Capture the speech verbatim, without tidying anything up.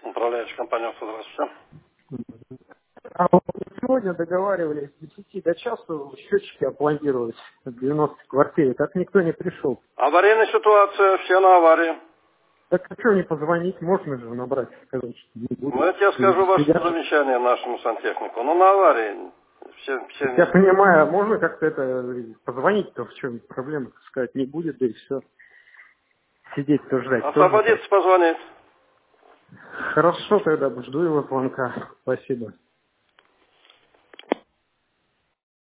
Управляющая компания «Авто», здравствуйте. А вот сегодня договаривались с десяти до часу счетчики опломбировать в девяностой квартире. Так никто не пришел. Аварийная ситуация, все на аварии. Так а что не позвонить? Можно же набрать, сказать, что не Ну, будет. я тебе скажу Люди ваше сидят. замечание нашему сантехнику. Ну, на аварии. Все, Я все... понимаю, а можно как-то это позвонить-то, в чем проблема, сказать, не будет, да и все. Сидеть-то ждать тоже. Освободиться, позвонить. Хорошо, тогда жду его звонка. Спасибо.